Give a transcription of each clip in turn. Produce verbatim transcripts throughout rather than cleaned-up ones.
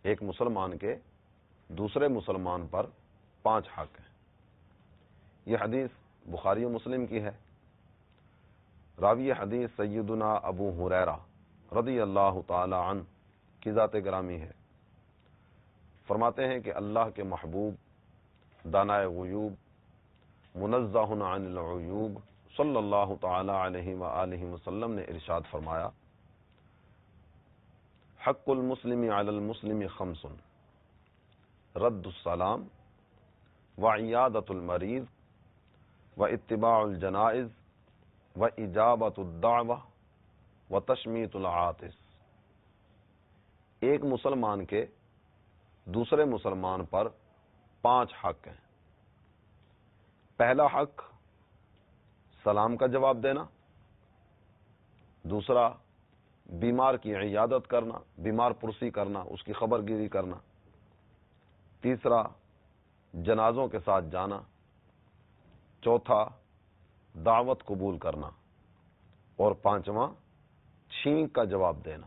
ایک مسلمان کے دوسرے مسلمان پر پانچ حق ہیں۔ یہ حدیث بخاری و مسلم کی ہے۔ راوی حدیث سیدنا ابو ہریرہ رضی اللہ تعالی عنہ کی ذات گرامی ہے۔ فرماتے ہیں کہ اللہ کے محبوب دانائے غیوب منزہ عن العیوب صلی اللہ تعالی علیہ وآلہ وسلم نے ارشاد فرمایا، حق المسلم علی المسلم خمس، رد السلام وعیادۃ المریض واتباع الجنائز واجابۃ الدعوہ وتشمیت العاطس۔ ایک مسلمان کے دوسرے مسلمان پر پانچ حق ہیں۔ پہلا حق سلام کا جواب دینا، دوسرا بیمار کی عیادت کرنا، بیمار پرسی کرنا، اس کی خبر گیری کرنا، تیسرا جنازوں کے ساتھ جانا، چوتھا دعوت قبول کرنا، اور پانچواں چھینک کا جواب دینا۔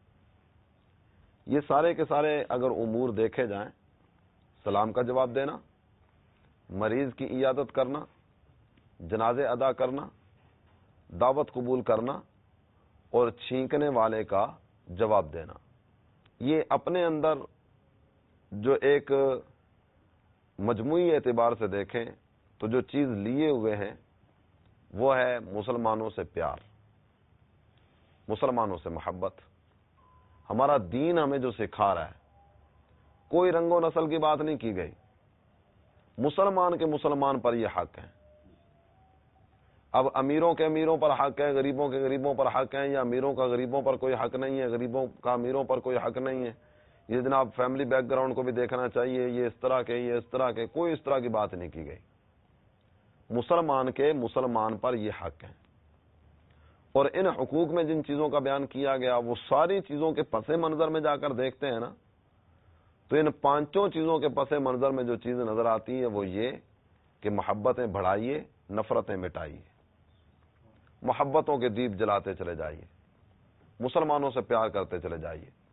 یہ سارے کے سارے اگر امور دیکھے جائیں، سلام کا جواب دینا، مریض کی عیادت کرنا، جنازے ادا کرنا، دعوت قبول کرنا اور چھینکنے والے کا جواب دینا، یہ اپنے اندر جو ایک مجموعی اعتبار سے دیکھیں تو جو چیز لیے ہوئے ہیں وہ ہے مسلمانوں سے پیار، مسلمانوں سے محبت۔ ہمارا دین ہمیں جو سکھا رہا ہے، کوئی رنگ و نسل کی بات نہیں کی گئی، مسلمان کے مسلمان پر یہ حق ہیں۔ اب امیروں کے امیروں پر حق ہے، غریبوں کے غریبوں پر حق ہیں، یا امیروں کا غریبوں پر کوئی حق نہیں ہے، غریبوں کا امیروں پر کوئی حق نہیں ہے۔ یہ جناب فیملی بیک گراؤنڈ کو بھی دیکھنا چاہیے، یہ اس طرح کے یہ اس طرح کے کوئی اس طرح کی بات نہیں کی گئی۔ مسلمان کے مسلمان پر یہ حق ہیں، اور ان حقوق میں جن چیزوں کا بیان کیا گیا وہ ساری چیزوں کے پس منظر میں جا کر دیکھتے ہیں نا، تو ان پانچوں چیزوں کے پس منظر میں جو چیز نظر آتی ہے وہ یہ کہ محبتیں بڑھائیے، نفرتیں مٹائیے، محبتوں کے دیپ جلاتے چلے جائیے، مسلمانوں سے پیار کرتے چلے جائیے۔